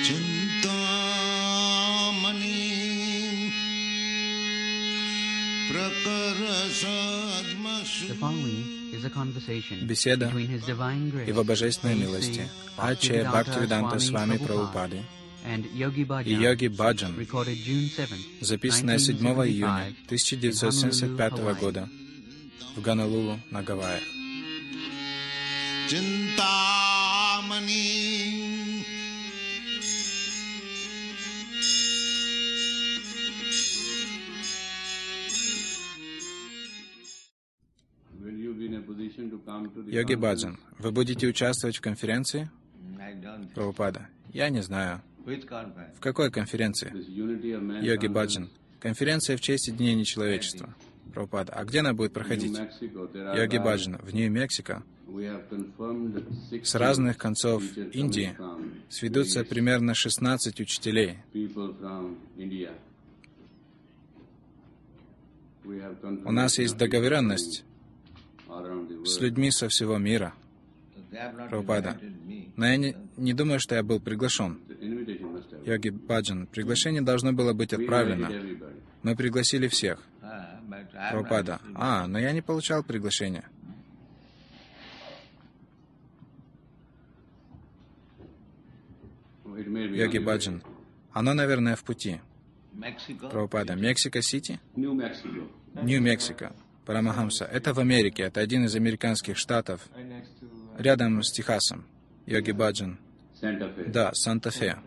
Беседа Его Божественной милости Ачарья Бхактивиданта Свами Прабхупады и Йоги Баджан, записанная 7 июня 1975 года в Гонолулу на Гавайях. Йоги Баджан, вы будете участвовать в конференции? Прабхупада, я не знаю. В какой конференции? Йоги Баджан, конференция в честь единения человечества. Прабхупада, а где она будет проходить? Йоги Баджан, в Нью-Мексико. С разных концов Индии сведутся примерно 16 учителей. У нас есть договоренность с людьми со всего мира. Прабхупада, но я не думаю, что я был приглашен. Йоги Баджан, приглашение должно было быть отправлено. Мы пригласили всех. Прабхупада, но я не получал приглашения. Йоги Баджан, оно, наверное, в пути. Прабхупада, Мексика-Сити? Нью-Мексико. Парамахамса. Это в Америке. Это один из американских штатов, рядом с Техасом. Йоги Баджан. Да, Санта-Фе.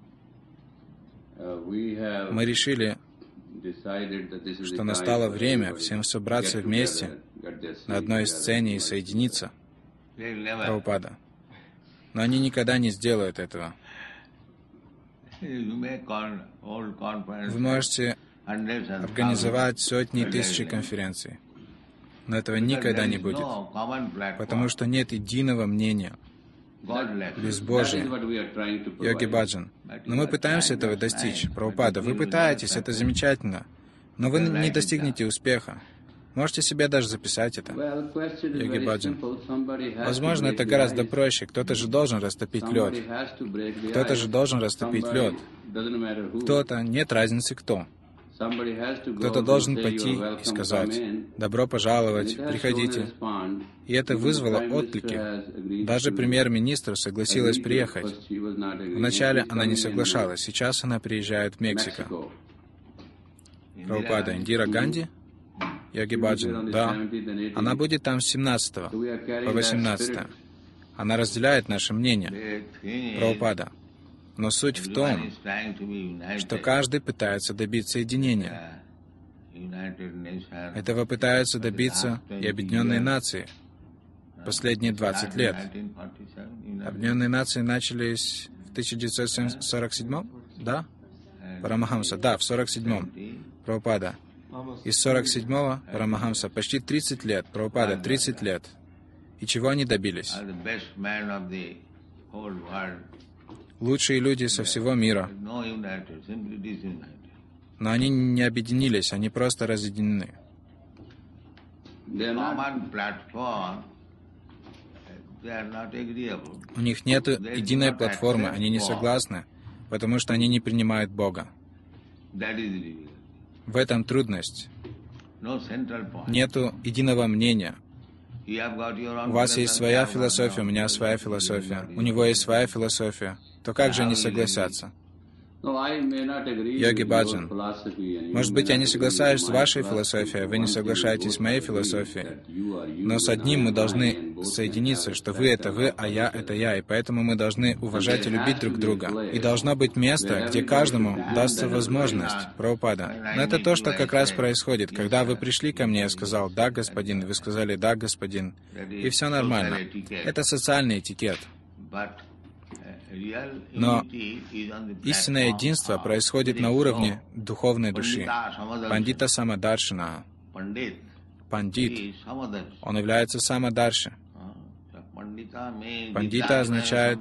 Мы решили, что настало время всем собраться вместе на одной сцене и соединиться. Прабхупада. Но они никогда не сделают этого. Вы можете организовать сотни и тысячи конференций, но этого никогда не будет, потому что нет единого мнения, безбожия. Йоги Баджан. Но мы пытаемся этого достичь. Прабхупада, вы пытаетесь, это замечательно, но вы не достигнете успеха. Можете себе даже записать это. Йоги Баджан. Возможно, это гораздо проще. Кто-то же должен растопить лед. Кто-то же должен растопить лед. Кто-то, нет разницы кто. Кто-то должен пойти и сказать: «Добро пожаловать, приходите». И это вызвало отклики. Даже премьер-министр согласилась приехать. Вначале она не соглашалась, сейчас она приезжает в Мексику. Прабхупада, Индира Ганди? Йоги Баджан, да. Она будет там с 17 по 18. Она разделяет наше мнение. Прабхупада. Но суть в том, что каждый пытается добиться единения. Этого пытаются добиться и Объединенные Нации последние 20 лет. Объединенные Нации начались в 1947? Да? Парамахамса, да, в 47-м. Прабхупада. Из 47-го Парамахамса почти 30 лет. Прабхупада, 30 лет. И чего они добились? Лучшие люди со всего мира. Но они не объединились, они просто разъединены. У них нет единой платформы, они не согласны, потому что они не принимают Бога. В этом трудность. Нету единого мнения. У вас есть своя философия, у меня своя философия, у него есть своя философия. То как же они согласятся? Йоги Баджан, может быть, я не соглашаюсь с вашей философией, вы не соглашаетесь с моей философией, но с одним мы должны соединиться, что вы — это вы, а я — это я, и поэтому мы должны уважать и любить друг друга. И должно быть место, где каждому дастся возможность. Прабхупада. Но это то, что как раз происходит. Когда вы пришли ко мне, я сказал: «Да, господин», вы сказали: «Да, господин», и все нормально. Это социальный этикет. Но истинное единство происходит на уровне духовной души. Пандита Самадаршина. Пандит. Он является Самадарши. Пандита означает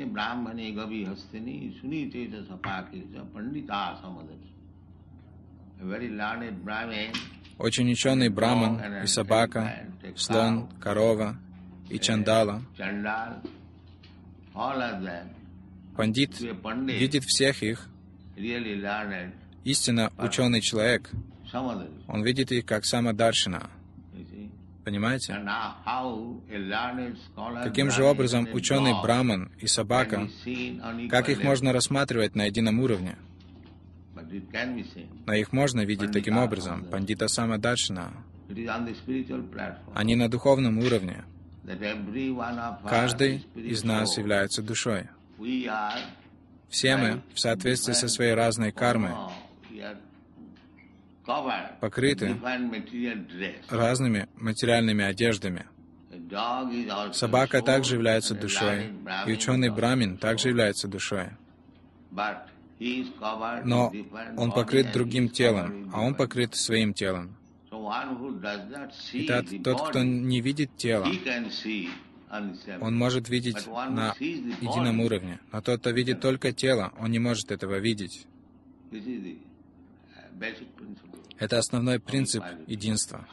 очень ученый браман и собака, слон, корова и чандала. пандит видит всех их, истинно ученый человек, он видит их как самадаршина. Понимаете? Каким же образом ученый браман и собака, как их можно рассматривать на едином уровне? Но их можно видеть таким образом. Пандита самадаршина. Они на духовном уровне. Каждый из нас является душой. Все мы, в соответствии со своей разной кармой, покрыты разными материальными одеждами. Собака также является душой, и ученый брамин также является душой. Но он покрыт другим телом, а он покрыт своим телом. Итак, тот, кто не видит тело, он может видеть на едином уровне. Но тот, кто видит только тело, он не может этого видеть. Это основной принцип единства.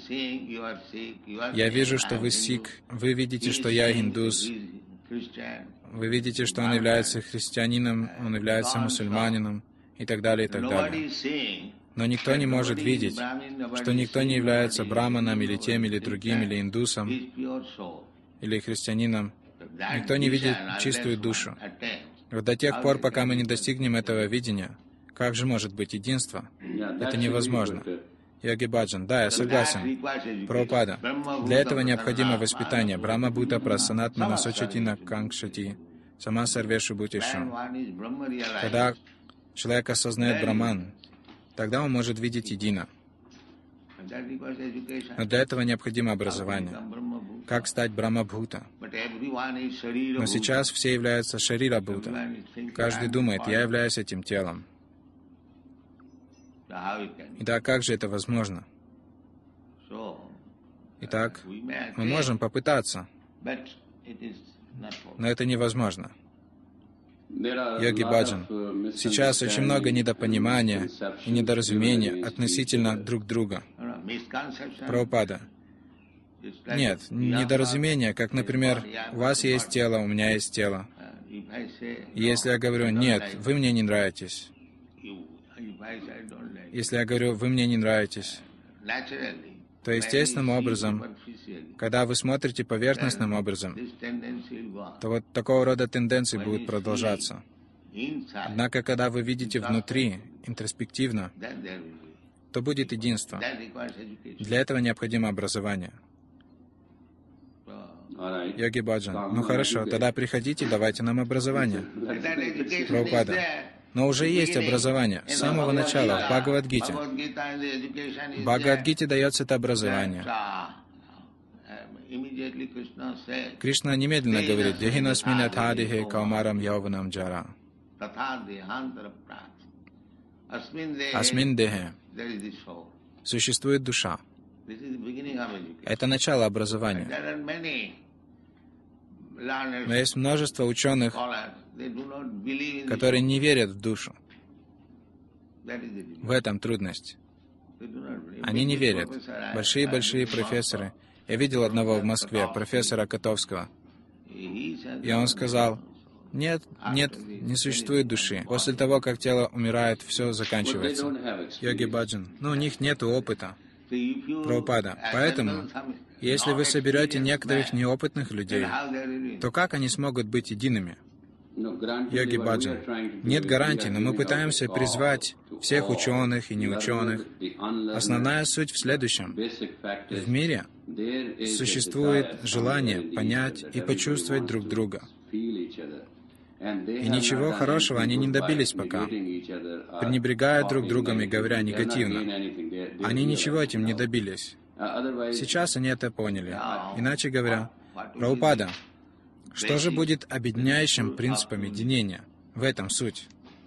Я вижу, что вы сик, вы видите, что я индус, вы видите, что он является христианином, он является мусульманином и так далее, и так далее. Но никто не может видеть, что никто не является браманом или тем, или другим, или индусом, или христианином. Никто не видит чистую душу. Вот до тех пор, пока мы не достигнем этого видения, как же может быть единство? Это невозможно. Йоги Баджан, да, я согласен. Прабхупада, для этого необходимо воспитание. Брахма Бхута Прасанатмана Сочатина Канкшати Сама Сарвешу Бхутишу. Когда человек осознает Браман, тогда он может видеть едино. Но для этого необходимо образование. Как стать Брахма-Бхута? Но сейчас все являются Шарира-Бхута. Каждый думает, я являюсь этим телом. Итак, как же это возможно? Итак, мы можем попытаться, но это невозможно. Йоги Баджан, сейчас очень много недопонимания и недоразумения относительно друг друга. Прабхупада. Нет, недоразумение, как, например, у вас есть тело, у меня есть тело. И если я говорю, нет, вы мне не нравитесь. Если я говорю, вы мне не нравитесь, то естественным образом, когда вы смотрите поверхностным образом, то вот такого рода тенденции будут продолжаться. Однако, когда вы видите внутри, интроспективно, то будет единство. Для этого необходимо образование. Йоги Баджан, ну хорошо, тогда приходите, давайте нам образование. Прабхупада. Но уже есть образование с самого начала в Бхагавад-гите. В Бхагавад-гите дается это образование. Кришна немедленно говорит, «Дехинасмин атхадихе каумарам яуванам джара». Асмин дехе. Существует душа. Это начало образования. Но есть множество ученых, которые не верят в душу. В этом трудность. Они не верят. Большие-большие профессоры. Я видел одного в Москве, профессора Котовского. И он сказал, нет, не существует души. После того, как тело умирает, все заканчивается. Йоги Баджан, но у них нет опыта. Прабхупада. Поэтому, если вы соберете некоторых неопытных людей, то как они смогут быть едиными? Йоги Баджан. Нет гарантий, но мы пытаемся призвать всех ученых и неученых. Основная суть в следующем. В мире существует желание понять и почувствовать друг друга. И ничего хорошего они не добились пока. Пренебрегая друг другом и говоря негативно, они ничего этим не добились. Сейчас они это поняли. Иначе говоря, Прабхупада, что же будет объединяющим принципом единения? В этом суть.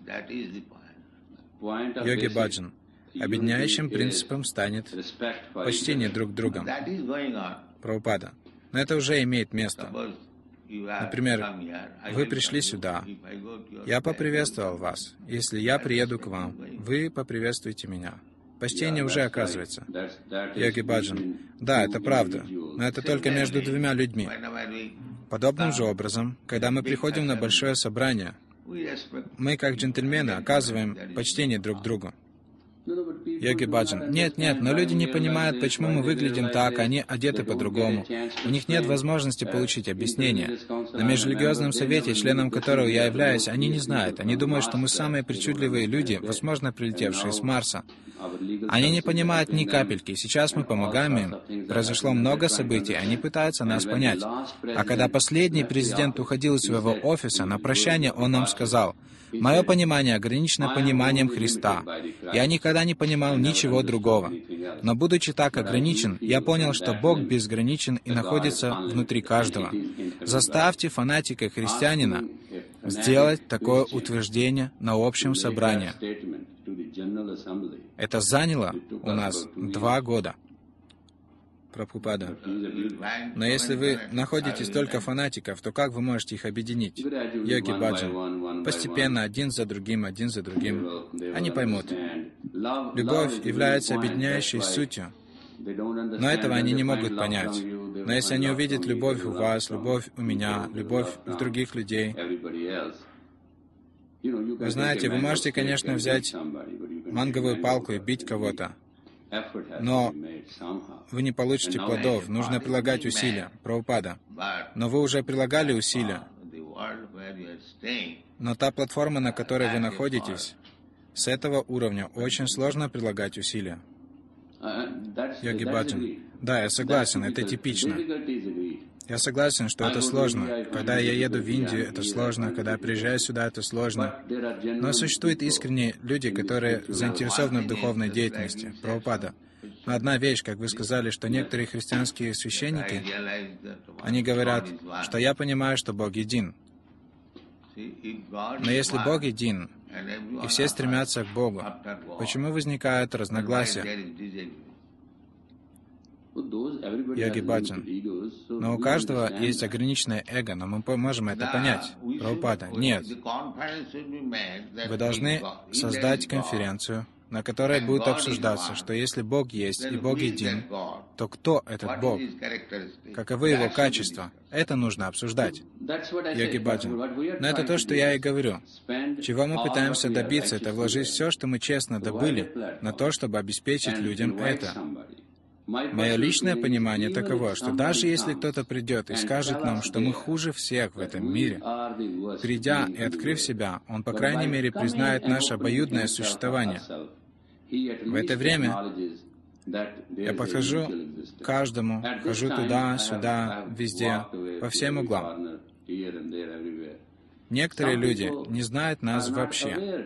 Йоги Баджан. Объединяющим принципом станет почтение друг к другу. Прабхупада. Но это уже имеет место. Например, вы пришли сюда, я поприветствовал вас. Если я приеду к вам, вы поприветствуете меня. Почтение уже оказывается. Йоги Баджан. Да, это правда, но это только между двумя людьми. Подобным же образом, когда мы приходим на большое собрание, Мы, как джентльмены, оказываем почтение друг другу. Йоги Баджан. Нет, но люди не понимают, почему мы выглядим так, они одеты по-другому. У них нет возможности получить объяснение. На межрелигиозном совете, членом которого я являюсь, они не знают. Они думают, что мы самые причудливые люди, возможно, прилетевшие с Марса. Они не понимают ни капельки. Сейчас мы помогаем им. Произошло много событий, они пытаются нас понять. А когда последний президент уходил из своего офиса, на прощание он нам сказал: «Мое понимание ограничено пониманием Христа. Я никогда не понимал ничего другого. Но будучи так ограничен, я понял, что Бог безграничен и находится внутри каждого. Заставьте фанатика-христианина сделать такое утверждение на общем собрании». Это заняло у нас 2 года. Прабхупада. Но если вы находите столько фанатиков, то как вы можете их объединить? Йоги Баджан. Постепенно, один за другим. Они поймут. Любовь является объединяющей сутью. Но этого они не могут понять. Но если они увидят любовь у вас, любовь у меня, любовь у других людей, вы знаете, вы можете, конечно, взять манговую палку и бить кого-то, но вы не получите плодов, нужно прилагать усилия. Прабхупада. Но вы уже прилагали усилия. Но та платформа, на которой вы находитесь, с этого уровня очень сложно прилагать усилия. Йоги Баджан. Да, я согласен, это типично. Я согласен, что это сложно. Когда я еду в Индию, это сложно. Когда я приезжаю сюда, это сложно. Но существуют искренние люди, которые заинтересованы в духовной деятельности. Прабхупада. Но одна вещь, как вы сказали, что некоторые христианские священники, они говорят, что я понимаю, что Бог един. Но если Бог един, и все стремятся к Богу, почему возникают разногласия? Йоги Баджан. Но у каждого есть ограниченное эго, но мы можем это понять. Прабхупада. Нет. Вы должны создать конференцию, на которой будет обсуждаться, что если Бог есть и Бог един, то кто этот Бог? Каковы его качества? Это нужно обсуждать. Йоги Баджан. Но это то, что я и говорю. Чего мы пытаемся добиться, это вложить все, что мы честно добыли, на то, чтобы обеспечить людям это. Мое личное понимание таково, что даже если кто-то придет и скажет нам, что мы хуже всех в этом мире, придя и открыв себя, он, по крайней мере, признает наше обоюдное существование. В это время я подхожу к каждому, хожу туда, сюда, везде, по всем углам. Некоторые люди не знают нас вообще.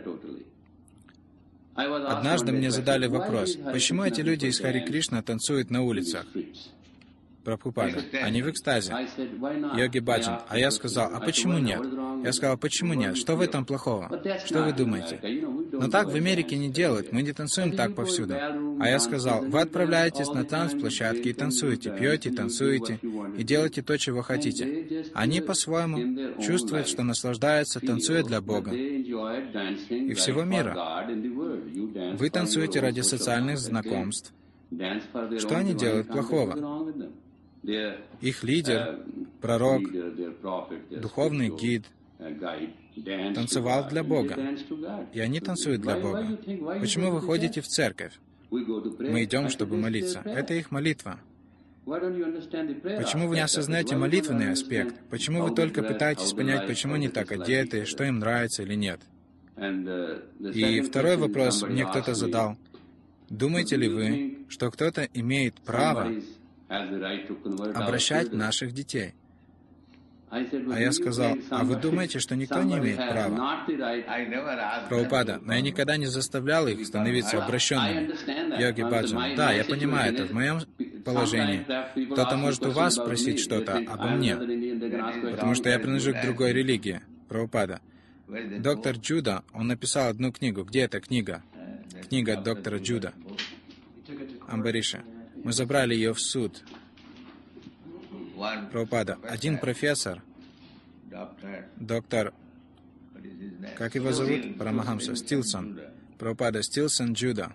Однажды мне задали вопрос, почему эти люди из Хари Кришна танцуют на улицах? Прабхупада. Они в экстазе. Йоги Баджан. А я сказал, а почему нет? Я сказал, почему нет? Что в этом плохого? Что вы думаете? Но так в Америке не делают, мы не танцуем так повсюду. А я сказал, вы отправляетесь на танцплощадки и танцуете, пьете, танцуете и делаете то, чего хотите. Они по-своему чувствуют, что наслаждаются, танцуя для Бога и всего мира. Вы танцуете ради социальных знакомств. Что они делают плохого? Их лидер, пророк, духовный гид танцевал для Бога, и они танцуют для Бога. Почему вы ходите в церковь? Мы идем, чтобы молиться. Это их молитва. Почему вы не осознаете молитвенный аспект? Почему вы только пытаетесь понять, почему они так одеты, что им нравится или нет? И второй вопрос мне кто-то задал. Думаете ли вы, что кто-то имеет право обращать наших детей? А я сказал, а вы думаете, что никто не имеет права? Прабхупада, но я никогда не заставлял их становиться обращенными. Йоги Баджан, да, я понимаю это в моем положении. Кто-то может у вас спросить что-то обо мне, потому что я принадлежу к другой религии. Прабхупада. Доктор Джуда, он написал одну книгу. Где эта книга? Книга доктора Джуда. Амбариша. Мы забрали ее в суд. Прабхупада. Один профессор, доктор, как его зовут? Парамахамса. Стилсон. Прабхупада. Стилсон Джуда.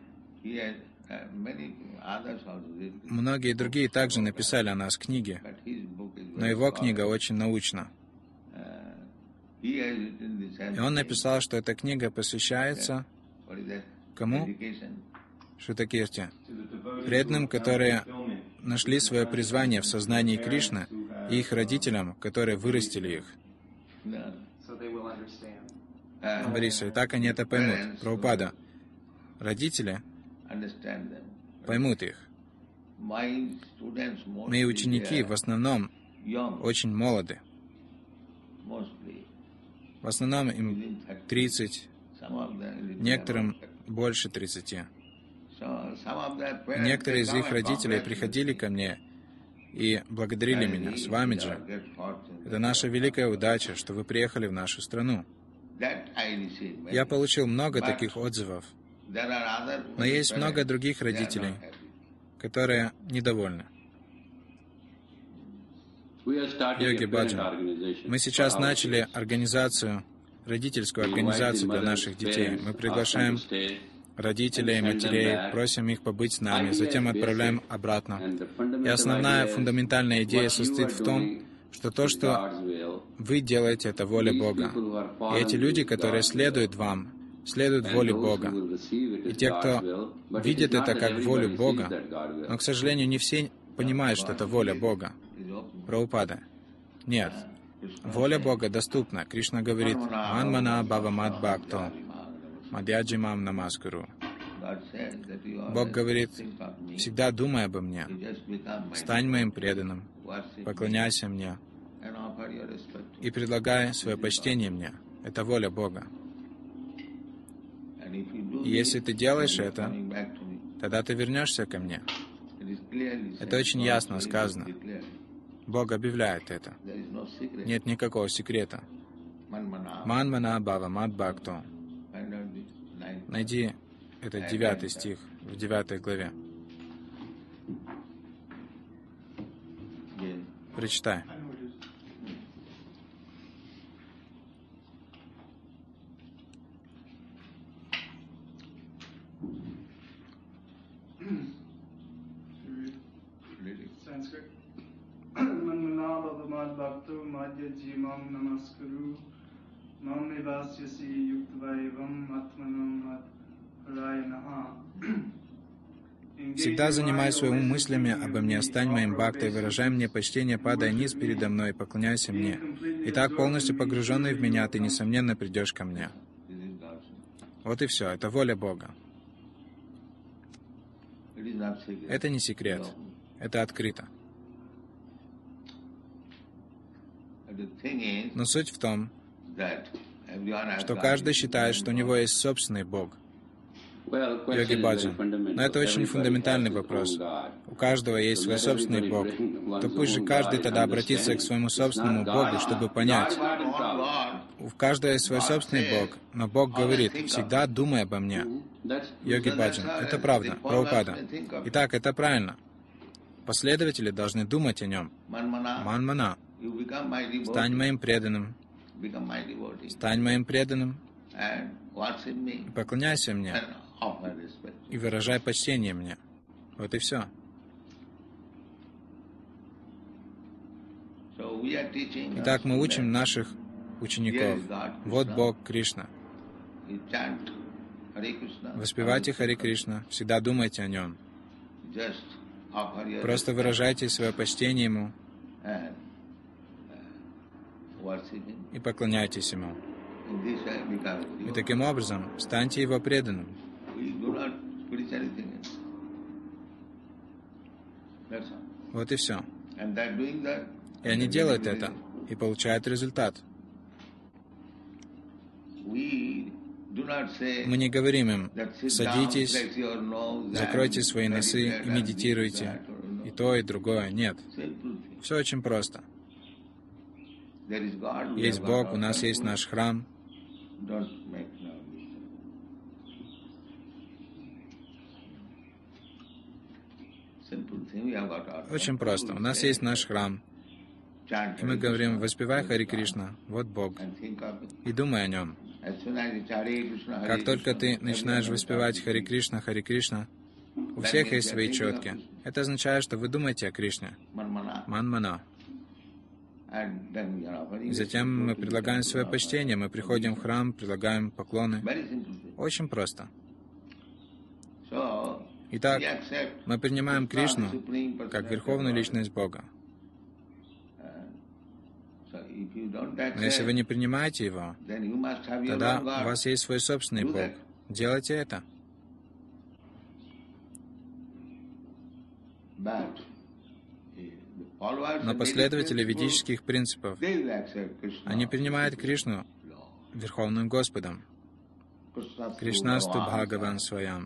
Многие другие также написали о нас книги, но его книга очень научна. И он написал, что эта книга посвящается кому? Шутакирти. Преданным, которые нашли свое призвание в сознании Кришны, и их родителям, которые вырастили их. Бориса, и так они это поймут. Прабхупада, родители поймут их. Мои ученики в основном очень молоды. В основном им 30, некоторым больше 30. Некоторые из их родителей приходили ко мне и благодарили меня. Свамиджи, это наша великая удача, что вы приехали в нашу страну. Я получил много таких отзывов, но есть много других родителей, которые недовольны. Йоги Баджан, мы сейчас начали родительскую организацию для наших детей. Мы приглашаем родителей и матерей, просим их побыть с нами, затем отправляем обратно. И основная фундаментальная идея состоит в том, что то, что вы делаете, это воля Бога. И эти люди, которые следуют вам, следуют воле Бога. И те, кто видит это как волю Бога, но, к сожалению, не все понимают, что это воля Бога. Прабхупада. Нет. Воля Бога доступна. Кришна говорит, «Манмана бхавамад бхакто, мадьяджимам намаскуру». Бог говорит, «Всегда думай обо мне, стань моим преданным, поклоняйся мне и предлагай свое почтение мне». Это воля Бога. И если ты делаешь это, тогда ты вернешься ко мне. Это очень ясно сказано. Бог объявляет это. Нет никакого секрета. Манмана бхавамад бхакто. Найди этот 9 стих в 9 главе. Прочитай. Всегда занимай свой ум мыслями обо мне, стань моим бхактой, выражай мне почтение, падай низ передо мной и поклоняйся мне. И так, полностью погруженный в меня, ты, несомненно, придешь ко мне. Вот и все, это воля Бога. Это не секрет, это открыто. Но суть в том, что каждый считает, что у него есть собственный Бог. Йоги Баджан. Но это очень фундаментальный вопрос. У каждого есть свой собственный Бог. То пусть же каждый тогда обратится к своему собственному Богу, чтобы понять. У каждого есть свой собственный Бог, но Бог говорит, всегда думай обо мне. Йоги Баджан. Это правда. Прабхупада. Итак, это правильно. Последователи должны думать о нем. Манмана. Стань моим преданным. Стань моим преданным. И поклоняйся мне. И выражай почтение мне. Вот и все. Итак, мы учим наших учеников. Вот Бог Кришна. Воспевайте Хари Кришна, всегда думайте о Нем. Просто выражайте свое почтение Ему и поклоняйтесь Ему. И таким образом станьте Его преданным. Вот и все. И они делают это и получают результат. Мы не говорим им, садитесь, закройте свои носы и медитируйте. И то, и другое. Нет. Все очень просто. Есть Бог, у нас есть наш храм. Очень просто. У нас есть наш храм. И мы говорим, воспевай Хари Кришна, вот Бог. И думай о Нем. Как только ты начинаешь воспевать Хари Кришна, у всех есть свои четки. Это означает, что вы думаете о Кришне. Манмана. И затем мы предлагаем свое почтение, мы приходим в храм, предлагаем поклоны. Очень просто. Итак, мы принимаем Кришну как Верховную Личность Бога. Но если вы не принимаете Его, тогда у вас есть свой собственный Бог. Делайте это. Но последователи ведических принципов, они принимают Кришну Верховным Господом. Кришнасту Бхагаван Сваям.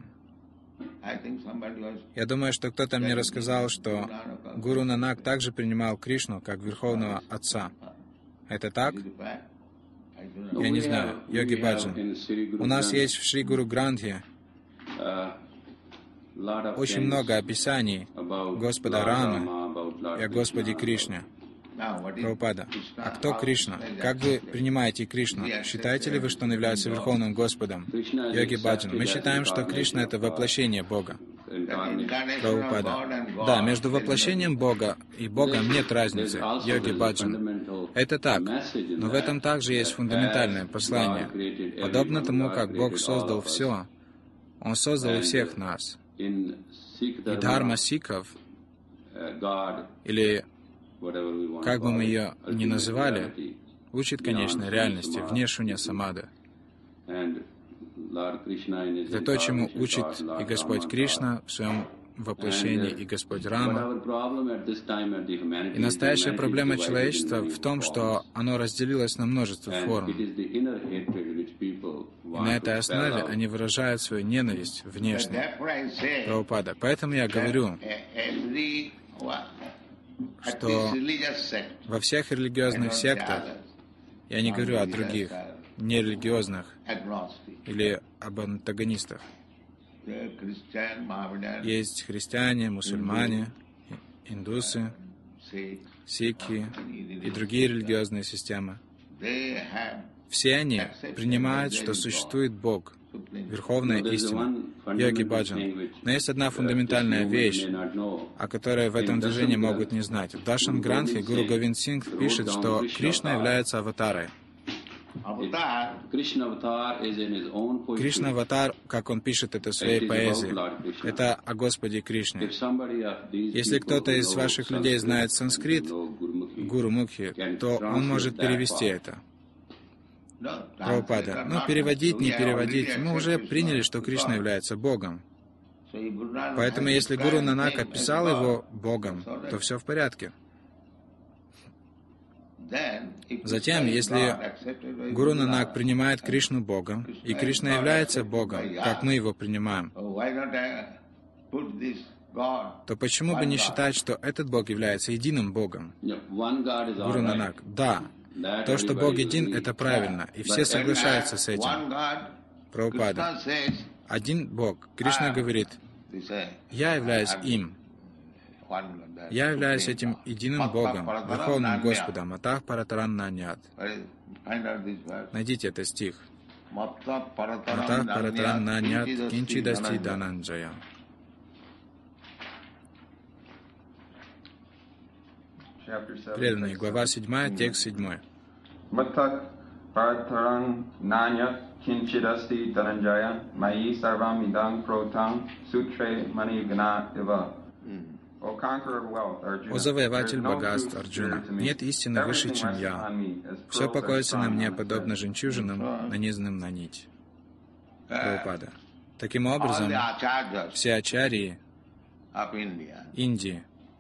Я думаю, что кто-то мне рассказал, что Гуру Нанак также принимал Кришну как Верховного Отца. Это так? Я не знаю. Йоги Баджан. У нас есть в Шри Гуру Грантхе очень много описаний Господа Рамы и о Господе Кришне. Прабхупада, а кто Кришна? Как вы принимаете Кришну? Считаете ли вы, что Он является Верховным Господом? Йоги Баджан, мы считаем, что Кришна — это воплощение Бога. Прабхупада, да, между воплощением Бога и Богом нет разницы. Йоги Баджан, это так, но в этом также есть фундаментальное послание. Подобно тому, как Бог создал все, Он создал и всех нас. И дхарма сикхов, или как бы мы ее ни называли, учит конечной реальности, вне шунья самадхи. Это то, чему учит и Господь Кришна в своем воплощении, и Господь Рама. И настоящая проблема человечества в том, что оно разделилось на множество форм. И на этой основе они выражают свою ненависть внешне. Прабхупада. Поэтому я говорю, что во всех религиозных сектах, я не говорю о других, нерелигиозных или об антагонистах, есть христиане, мусульмане, индусы, сикхи и другие религиозные системы. Все они принимают, что существует Бог, Верховная истина, Йоги Баджан. Но есть одна фундаментальная вещь, о которой в этом движении могут не знать. В Дашан Грантхе Гуру Говинд Сингх пишет, что Кришна является аватарой. Кришна аватар, как он пишет это в своей поэзии, это о Господе Кришне. Если кто-то из ваших людей знает санскрит, Гуру Мукхи, то он может перевести это. Прабхупада. Ну, переводить, не переводить, мы уже приняли, что Кришна является Богом. Поэтому, если Гуру Нанак описал его Богом, то все в порядке. Затем, если Гуру Нанак принимает Кришну Богом, и Кришна является Богом, как мы его принимаем, то почему бы не считать, что этот Бог является единым Богом? Гуру Нанак. Да, то, что Бог един, это правильно, и все соглашаются с этим. Прабхупада. Один Бог. Кришна говорит, «Я являюсь им». Я являюсь этим единым Богом, Верховным Господом, Атах Паратаран Наньят. Найдите этот стих. Атах Паратаран Наньят Кинчи Дасти Дананджая. Преданные, глава 7, текст 7. Матак Паратаран Наньят Кинчи Дасти Дананджая Майи Сарvam Идам Протам Сутре Мани Гна Ива. «О завоеватель богатств, Арджуна, нет истины выше, чем я. Все покоится на мне, подобно жемчужинам, нанизанным на нить». Прабхупада. Таким образом, все ачарьи Индии,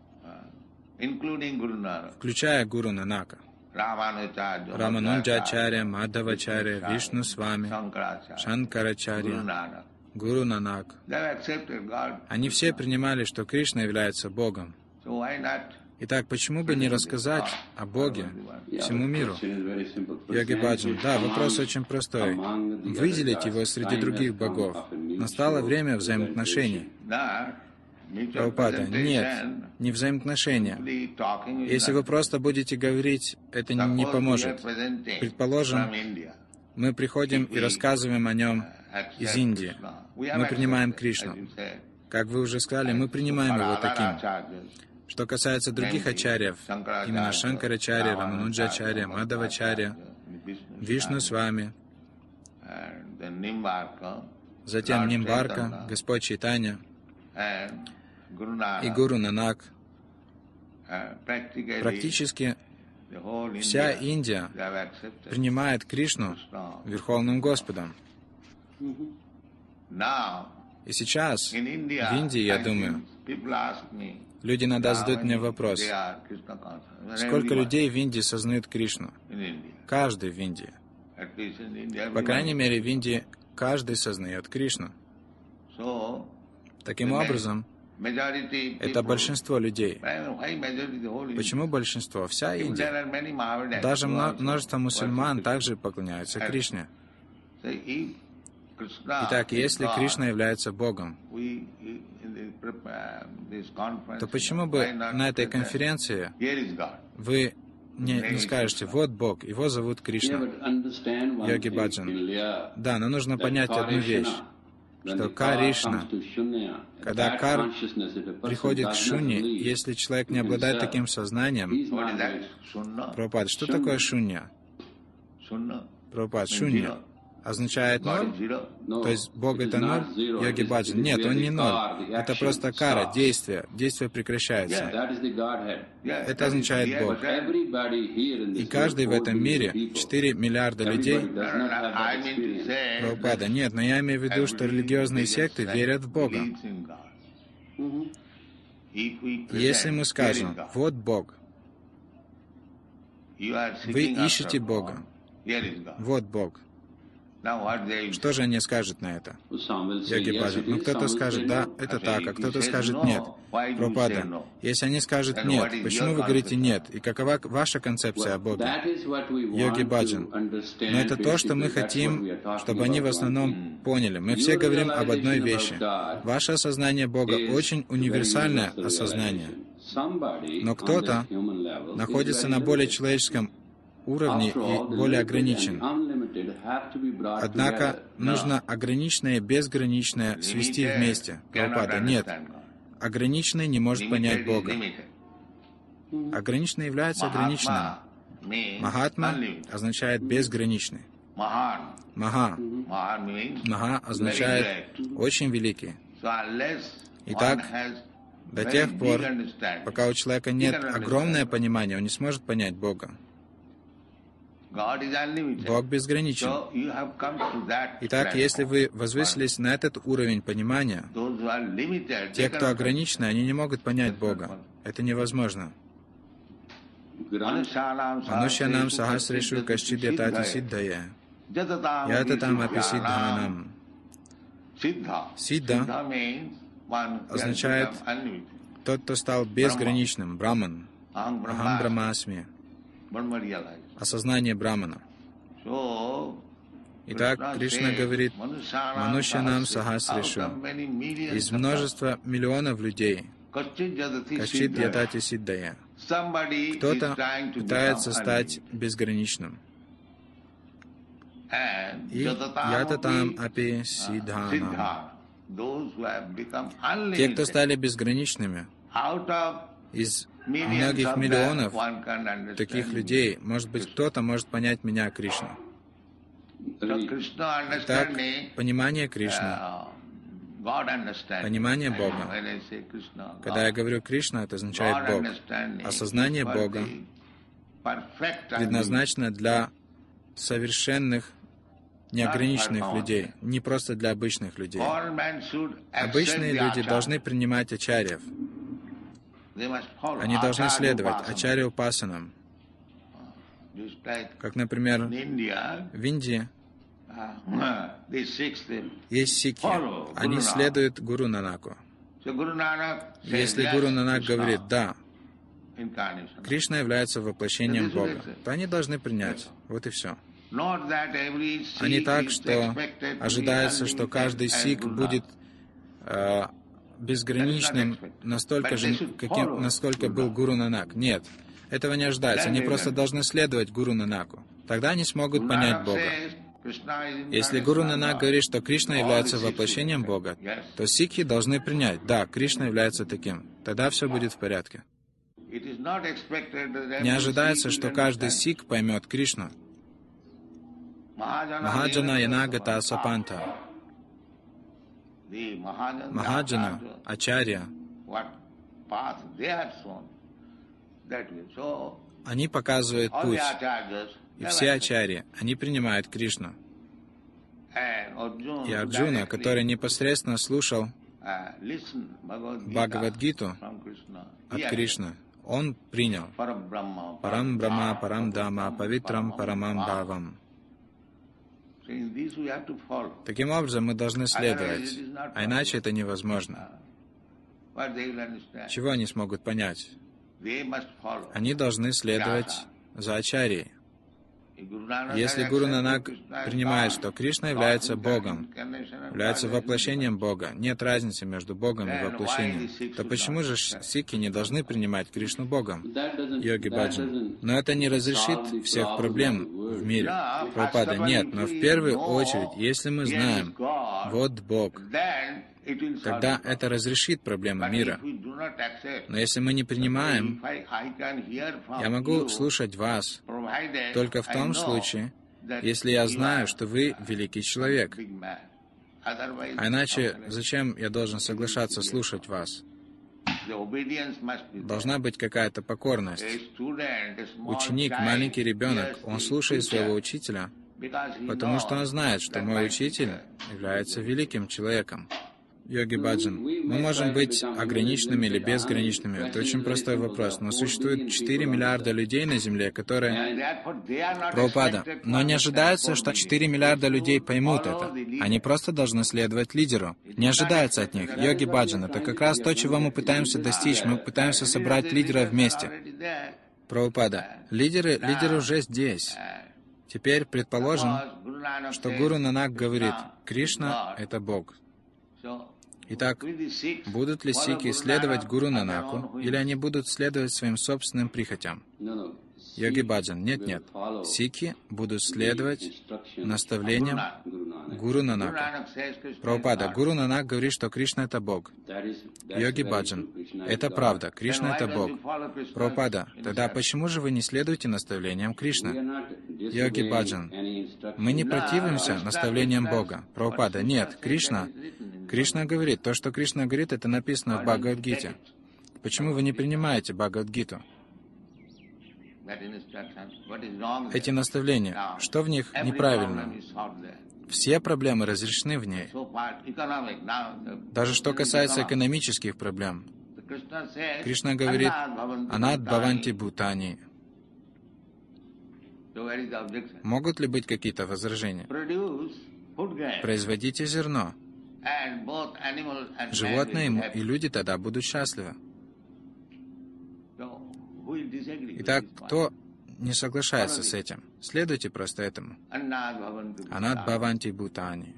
включая Гуру Нанака, Рамануджачарья, Мадхавачарья, Вишну Свами, Шанкарачарья, Гуру Нанак, они все принимали, что Кришна является Богом. Итак, почему бы не рассказать о Боге всему миру? Йоги Баджан, да, вопрос очень простой. Выделить его среди других богов. Настало время взаимоотношений. Прабхупада, нет, не взаимоотношения. Если вы просто будете говорить, это не поможет. Предположим, мы приходим и рассказываем о нем из Индии. Мы принимаем Кришну. Как вы уже сказали, мы принимаем его таким. Что касается других ачарьев, именно Шанкарачарья, Рамануджачарья, Мадавачарья, Вишну с вами, затем Нимбарка, Господь Чайтанья и Гуру Нанак, практически вся Индия принимает Кришну Верховным Господом. И сейчас в Индии, я думаю, люди иногда задают мне вопрос, сколько людей в Индии сознают Кришну? Каждый в Индии. По крайней мере, в Индии каждый сознает Кришну. Таким образом, это большинство людей. Почему большинство? Вся Индия. Даже множество мусульман также поклоняются Кришне. Итак, если Кришна является Богом, то почему бы на этой конференции вы не скажете, вот Бог, его зовут Кришна, Йоги Баджан. Да, но нужно понять одну вещь, что Кришна, когда Кар приходит к шунье, если человек не обладает таким сознанием, Прабхупад, что такое шунья? Прабхупад, шунья означает ноль? То есть Бог это ноль? Йоги Баджан. Нет, он не ноль. Это просто кара, действие. Действие прекращается. Это означает Бог. И каждый в этом мире, 4 миллиарда людей, Прабхупада, нет, но я имею в виду, что религиозные секты верят в Бога. Если мы скажем, вот Бог, вы ищете Бога, вот Бог, что же они скажут на это? Йоги Баджан. Ну, кто-то скажет, да, это так, а кто-то скажет, нет. Прабхупада, если они скажут нет, почему вы говорите нет? И какова ваша концепция о Боге? Йоги Баджан. Но это то, что мы хотим, чтобы они в основном поняли. Мы все говорим об одной вещи. Ваше осознание Бога очень универсальное осознание. Но кто-то находится на более человеческом уровне и более ограничен. Однако нужно ограниченное и безграничное свести вместе. Прабхупада, нет. Ограниченный не может понять Бога. Ограниченный является ограниченным. Махатма означает безграничный. Маха. Маха означает очень великий. Итак, до тех пор, пока у человека нет огромное понимание, он не сможет понять Бога. Бог безграничен. Итак, если вы возвысились на этот уровень понимания, те, кто ограничены, они не могут понять Бога. Это невозможно. Манушьянам сахасрешу кашчид ятати сиддхая. Ятатам апи сиддханам. Сиддха означает тот, кто стал безграничным, Браман. Ахам Брамасми. Осознание Брамана. Итак, Кришна говорит, Манушьянам сахасрешу, из множества миллионов людей, кашчид ятати сиддхая. Кто-то пытается стать безграничным. И ятатам апи сиддханам. Те, кто стали безграничными, из многих миллионов таких людей, может быть, кто-то может понять меня, Кришну. Так, понимание Кришны, понимание Бога. Когда я говорю Кришна, это означает Бог. Осознание Бога предназначено для совершенных, неограниченных людей, не просто для обычных людей. Обычные люди должны принимать ачарьев. Они должны следовать ачарья упасанам. Как, например, в Индии есть сикхи. Они следуют Гуру Нанаку. Если Гуру Нанак говорит «да», Кришна является воплощением Бога, то они должны принять. Вот и все. А не так, что ожидается, что каждый сикх будет безграничным настолько же, насколько был Гуру Нанак. Нет, этого не ожидается. Они просто должны следовать Гуру Нанаку. Тогда они смогут понять Бога. Если Гуру Нанак говорит, что Кришна является воплощением Бога, то сикхи должны принять, да, Кришна является таким. Тогда все будет в порядке. Не ожидается, что каждый сикх поймет Кришну. Махаджана Янагата Сапанта. Махаджана, Ачарья, они показывают путь. И все ачарьи, они принимают Кришну. И Арджуна, который непосредственно слушал Бхагавад-гиту от Кришны, он принял Парам Брахма, Парам Дама, Павитрам Парамам Бхавам. Таким образом, мы должны следовать, а иначе это невозможно. Чего они смогут понять? Они должны следовать за ачарьей. Если Гуру Нанак принимает, что Кришна является Богом, является воплощением Бога, нет разницы между Богом и воплощением, то почему же сикхи не должны принимать Кришну Богом? Йоги Баджан. Но это не разрешит всех проблем в мире. Прабхупада, нет, но в первую очередь, если мы знаем, вот Бог, тогда это разрешит проблемы мира. Но если мы не принимаем, я могу слушать вас только в том случае, если я знаю, что вы великий человек. А иначе зачем я должен соглашаться слушать вас? Должна быть какая-то покорность. Ученик, маленький ребенок, он слушает своего учителя, потому что он знает, что мой учитель является великим человеком. Йоги Баджан, мы можем быть ограниченными или безграничными. Это очень простой вопрос. Но существует 4 миллиарда людей на Земле, которые... Прабхупада, но не ожидается, что 4 миллиарда людей поймут это. Они просто должны следовать лидеру. Не ожидается от них. Йоги Баджан, это как раз то, чего мы пытаемся достичь. Мы пытаемся собрать лидера вместе. Прабхупада, лидеры уже здесь. Теперь предположим, что Гуру Нанак говорит, Кришна — это Бог. Итак, будут ли сикхи следовать Гуру Нанаку, или они будут следовать своим собственным прихотям? Йоги Баджан, нет. Сикхи будут следовать наставлениям Гуру Нанака. Прабхупада, Гуру Нанак говорит, что Кришна — это Бог. Йоги Баджан, это правда, Кришна — это Бог. Прабхупада, тогда почему же вы не следуете наставлениям Кришны? Йоги Баджан, мы не противимся наставлениям Бога. Прабхупада, нет, Кришна говорит, то, что Кришна говорит, это написано в Бхагавад-гите. Почему вы не принимаете Бхагавад-гиту? Эти наставления, что в них неправильно? Все проблемы разрешены в ней. Даже что касается экономических проблем. Кришна говорит, «Анат бхаванти бхутани». Могут ли быть какие-то возражения? Производите зерно. Животные и люди тогда будут счастливы. Итак, кто не соглашается с этим? Следуйте просто этому. Анат бхаванти бхутани.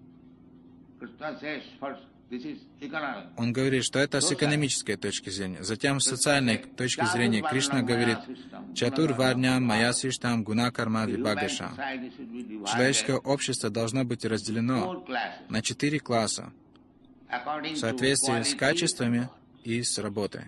Он говорит, что это с экономической точки зрения. Затем, с социальной точки зрения, Кришна говорит, «Чатур варням мая сриштам гуна карма вибхагашам». Человеческое общество должно быть разделено на 4 класса в соответствии с качествами и с работой.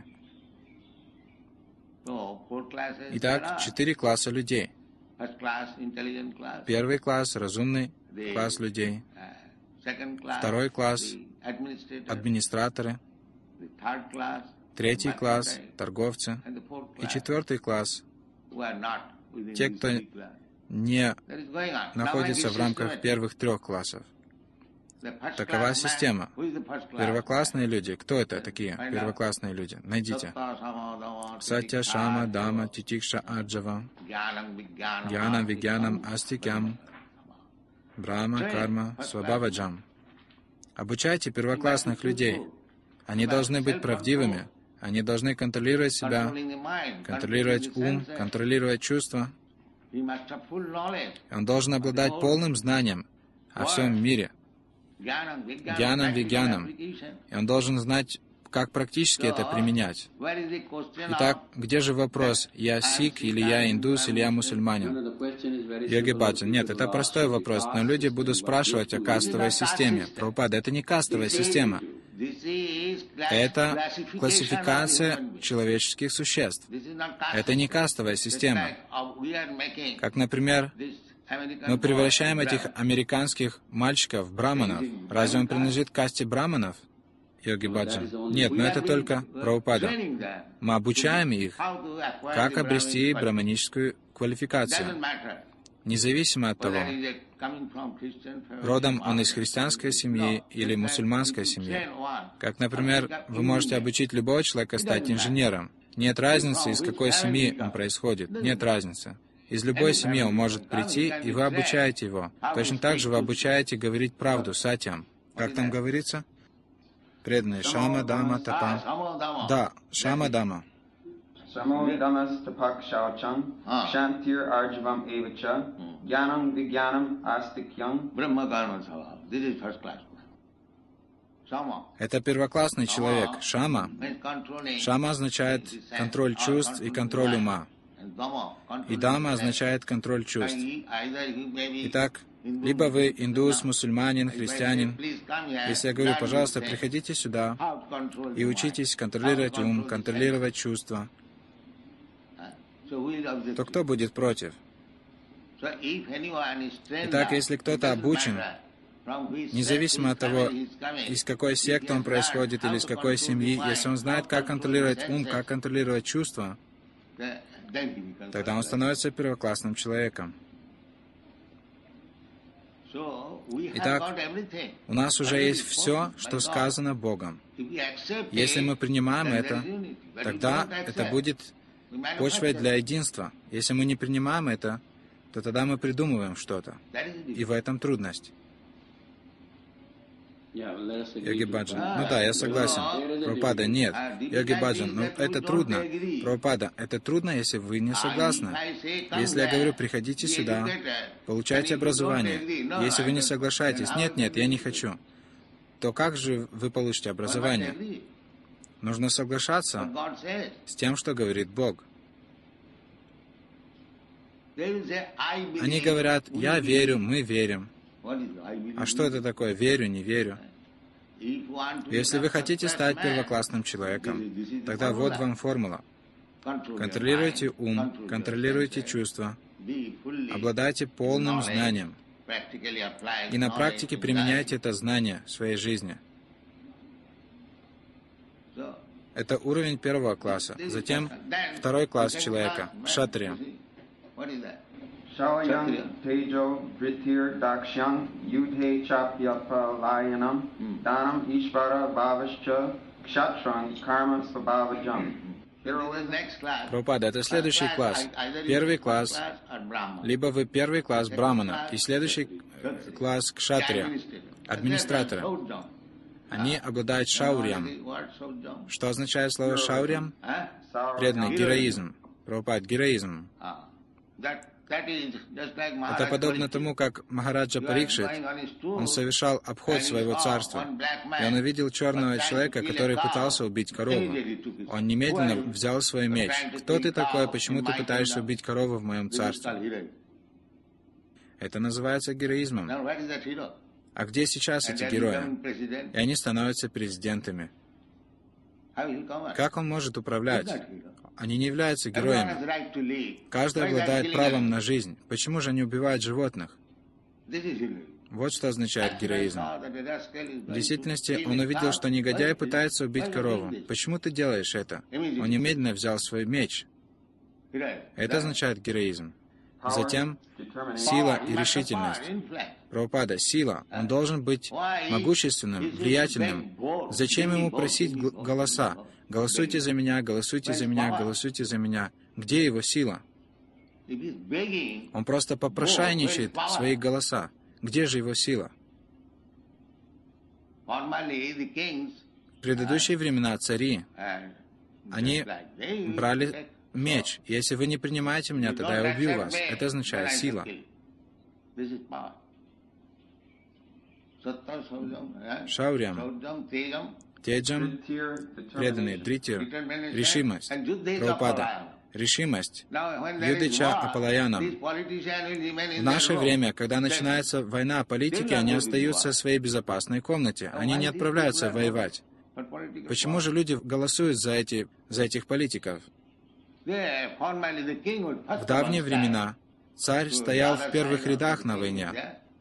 Итак, 4 класса людей. Первый класс — разумный класс людей. Второй класс — администраторы. Третий класс — торговцы. И 4-й класс — те, кто не находится в рамках первых 3 классов. Такова система. Первоклассные люди. Кто это такие первоклассные люди? Найдите. Сатья, Шама, Дама, Титикша, Аджава, Гьянам, Вигьянам, Астикям, Брахма, Карма, Свабхаваджам. Обучайте первоклассных людей. Они должны быть правдивыми. Они должны контролировать себя, контролировать ум, контролировать чувства. Он должен обладать полным знанием о всем мире. Гьянам, вигьянам. И он должен знать, как практически это применять. Итак, где же вопрос, я сикх, или я индус, или я мусульманин? Йоги Баджан, нет, это простой вопрос, но люди будут спрашивать о кастовой системе. Прабхупада, это не кастовая система. Это классификация человеческих существ. Это не кастовая система. Как, например, мы превращаем этих американских мальчиков в браманов. Разве он принадлежит к касте браманов, Йоги Баджан? Нет, но это только Прабхупада. Мы обучаем их, как обрести браманическую квалификацию, независимо от того, родом он из христианской семьи или мусульманской семьи. Как, например, вы можете обучить любого человека стать инженером. Нет разницы, из какой семьи он происходит. Нет разницы. Из любой семьи он может прийти, и вы обучаете его. Точно так же вы обучаете говорить правду, сатьям. Как там говорится? Преданные Шама, Дама, Тапа. Да, Шама, Дама. Samo damas tapak shaucham, shantir arjavam evacha, gyanam vigyanam astikyam, brahma karma sabha. This is first class. Это первоклассный человек. Шама. Шама означает контроль чувств и контроль ума. И Дама означает контроль чувств. Итак, либо вы индус, мусульманин, христианин. Если я говорю, пожалуйста, приходите сюда и учитесь контролировать ум, контролировать чувства, то кто будет против? Итак, если кто-то обучен, независимо от того, из какой секты он происходит или из какой семьи, если он знает, как контролировать ум, как контролировать чувства, тогда он становится первоклассным человеком. Итак, у нас уже есть все, что сказано Богом. Если мы принимаем это, тогда это будет почвой для единства. Если мы не принимаем это, то тогда мы придумываем что-то. И в этом трудность. Йоги Баджан. Ну да, я согласен. Прабхупада, нет. Йоги Баджан, ну это трудно. Прабхупада, это трудно, если вы не согласны. Если я говорю, приходите сюда, получайте образование. Если вы не соглашаетесь, нет, я не хочу, то как же вы получите образование? Нужно соглашаться с тем, что говорит Бог. Они говорят, я верю, мы верим. А что это такое? Верю, не верю. Если вы хотите стать первоклассным человеком, тогда вот вам формула. Контролируйте ум, контролируйте чувства, обладайте полным знанием и на практике применяйте это знание в своей жизни. Это уровень первого класса. Затем второй класс человека, кшатрия. Shauyam tejo vritir dakshyam yudhe chapyapalayanam danam ishvara bhavascha kshatrang karma svabhavajam. Прабхупада, это следующий класс. Первый класс, либо вы первый класс брамана, и следующий класс кшатрия, администратора. Они обладают шаурьям. Что означает слово шаурьям? Преданный, героизм. Прабхупад, героизм. Это подобно тому, как Махараджа Парикшит, он совершал обход своего царства, и он увидел черного человека, который пытался убить корову. Он немедленно взял свой меч. «Кто ты такой? Почему ты пытаешься убить корову в моем царстве?» Это называется героизмом. А где сейчас эти герои? И они становятся президентами. Как он может управлять? Они не являются героями. Каждый обладает правом на жизнь. Почему же они убивают животных? Вот что означает героизм. В действительности, он увидел, что негодяй пытается убить корову. Почему ты делаешь это? Он немедленно взял свой меч. Это означает героизм. Затем сила и решительность. Прабхупада, сила. Он должен быть могущественным, влиятельным. Зачем ему просить голоса? Голосуйте за меня, голосуйте за меня, голосуйте за меня. Где его сила? Он просто попрошайничает свои голоса. Где же его сила? В предыдущие времена цари, они брали меч. Если вы не принимаете меня, тогда я убью вас. Это означает сила. Шаурьям, теджам, преданный, дритир, решимость, Прабхупада, решимость, юдыча апалаянам. В наше время, когда начинается война политики, они остаются в своей безопасной комнате. Они не отправляются воевать. Почему же люди голосуют за этих политиков? В давние времена царь стоял в первых рядах на войне.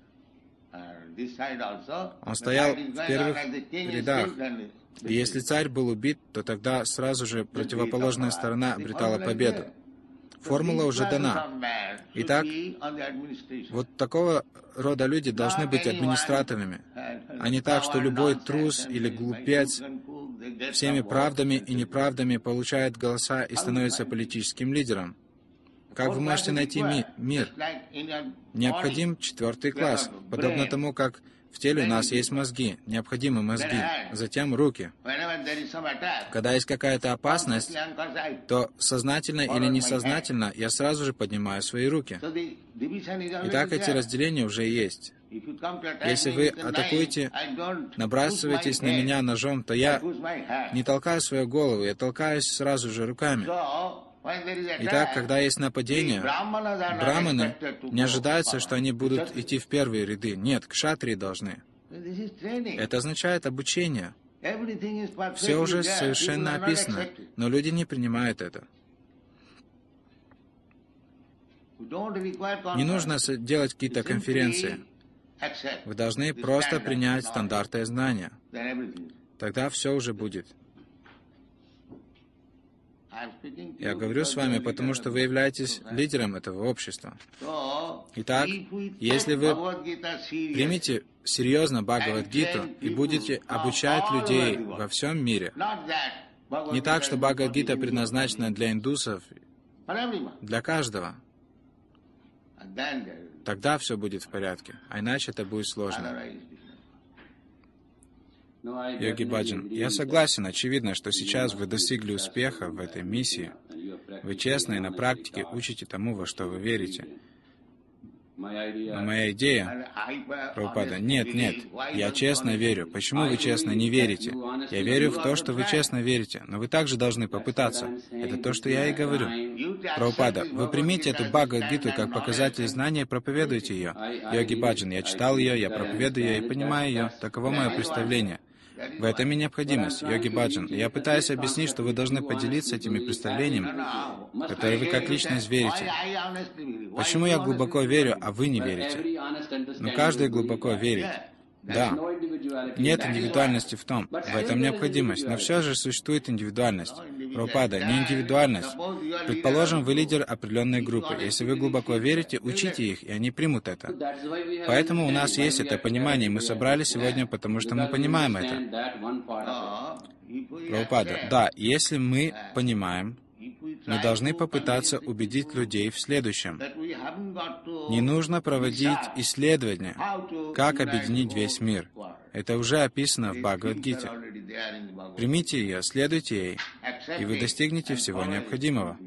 Он стоял в первых рядах. И если царь был убит, то тогда сразу же противоположная сторона обретала победу. Формула уже дана. Итак, вот такого рода люди должны быть администраторами, а не так, что любой трус или глупец всеми правдами и неправдами получает голоса и становится политическим лидером. Как вы можете найти мир? Необходим 4 класс, подобно тому, как в теле у нас есть мозги, необходимы мозги, затем руки. Когда есть какая-то опасность, то сознательно или несознательно я сразу же поднимаю свои руки. Итак, эти разделения уже есть. Если вы атакуете, набрасываетесь на меня ножом, то я не толкаю свою голову, я толкаюсь сразу же руками. Итак, когда есть нападение, браманы не ожидается, что они будут идти в первые ряды. Нет, кшатрии должны. Это означает обучение. Все уже совершенно описано, но люди не принимают это. Не нужно делать какие-то конференции. Вы должны просто принять стандарты знания. Тогда все уже будет. Я говорю с вами, потому что вы являетесь лидером этого общества. Итак, если вы примете серьезно Бхагавад-гиту и будете обучать людей во всем мире, не так, что Бхагавад-гита предназначена для индусов, для каждого, тогда все будет в порядке, а иначе это будет сложно. Йоги Баджан, я согласен, очевидно, что сейчас вы достигли успеха в этой миссии. Вы честно и на практике учите тому, во что вы верите. Но моя идея, Прабхупада, нет, я честно верю. Почему вы честно не верите? Я верю в то, что вы честно верите, но вы также должны попытаться. Это то, что я и говорю. Прабхупада, вы примите эту Бхагавад-гиту как показатель знания и проповедуйте ее. Йоги Баджан, я читал ее, я проповедую ее и понимаю ее. Таково мое представление. В этом и необходимость, Йоги Баджан. Я пытаюсь объяснить, что вы должны поделиться этими представлениями, которые вы как личность верите. Почему я глубоко верю, а вы не верите? Но каждый глубоко верит. Да. Нет индивидуальности в том. В этом необходимость. Но все же существует индивидуальность. Прабхупада, не индивидуальность. Предположим, вы лидер определенной группы. Если вы глубоко верите, учите их, и они примут это. Поэтому у нас есть это понимание. Мы собрались сегодня, потому что мы понимаем это. Прабхупада, да, если мы понимаем, мы должны попытаться убедить людей в следующем. Не нужно проводить исследования, как объединить весь мир. Это уже описано в Бхагавад-гите. Примите ее, следуйте ей, и вы достигнете всего необходимого.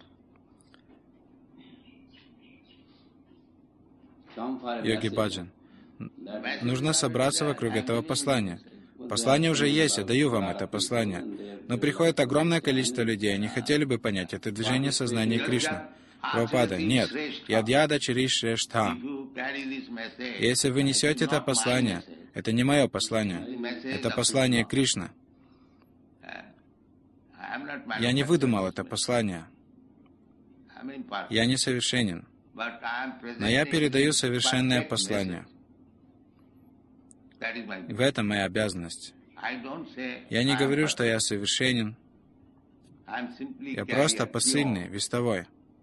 Йоги Баджан, нужно собраться вокруг этого послания. Послание уже есть, я даю вам это послание. Но приходит огромное количество людей, они хотели бы понять это движение сознания Кришны. Прабхупада, нет. Ядьяда чари шрештха. Если вы несете это послание, это не мое послание. Это послание Кришны. Я не выдумал это послание. Я несовершенен. Но я передаю совершенное послание. В этом моя обязанность. Я не говорю, что я совершенен. Я просто посыльный, вестовой.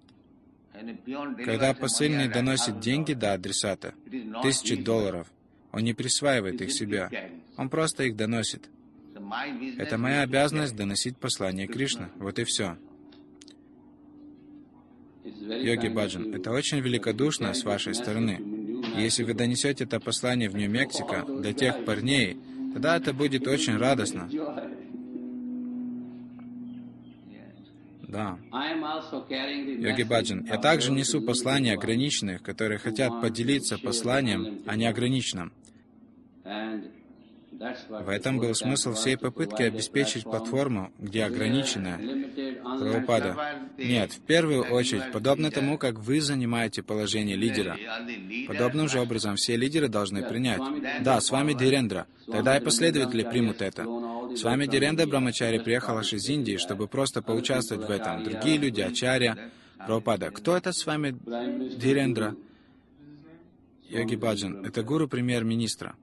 Когда посыльный доносит деньги до адресата, $1000, он не присваивает их себе. Он просто их доносит. Это моя обязанность доносить послание Кришны. Вот и все. Йоги Баджан, это очень великодушно с вашей стороны. Если вы донесете это послание в Нью-Мексико для тех парней, тогда это будет очень радостно. Да. Йоги Баджан, я также несу послания ограниченных, которые хотят поделиться посланием о неограниченном. В этом был смысл всей попытки обеспечить платформу, где ограниченная. Прабхупада. Нет, в первую очередь, подобно тому, как вы занимаете положение лидера, подобным же образом все лидеры должны принять. Да, с вами Дхирендра. Тогда и последователи примут это. С вами Дхирендра Брамачари приехал аж из Индии, чтобы просто поучаствовать в этом. Другие люди, Ачарья. Прабхупада. Кто это с вами Дхирендра? Йоги Баджан. Это гуру премьер-министра.